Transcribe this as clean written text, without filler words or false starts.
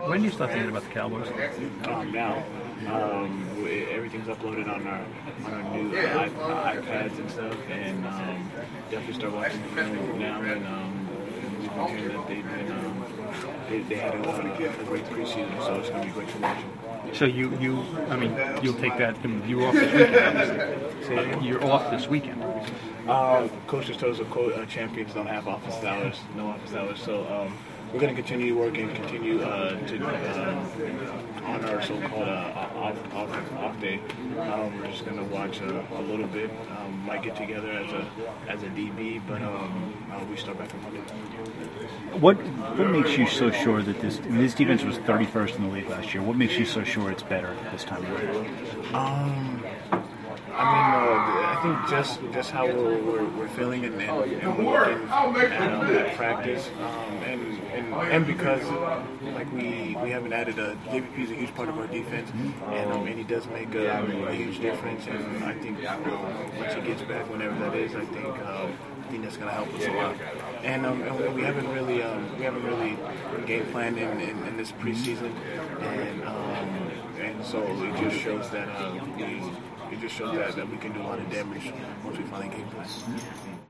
When do you start thinking about the Cowboys? Now, everything's uploaded on our new iPads and stuff, and definitely start watching the film now. And we've been hearing that they had a great preseason, so it's going to be great to watch. So you'll take that. You're off this weekend. You're off this weekend. Coach just told us champions don't have office hours, no office hours. So we're going to continue to work and continue to on our so-called off day. We're just going to watch a little bit. Might get together as a DB, but we start back on Monday. What makes you so sure that this defense was 31st in the league last year? What makes you so sure it's better this time of year? I think just how we're feeling and we're looking at practice, and because like we haven't added JPP is a huge part of our defense, and he does make a huge difference. And I think once he gets back, whenever that is, I think that's going to help us a lot. And we haven't really game planned in this preseason, and so it just shows that we can do a lot of damage once we finally game plan.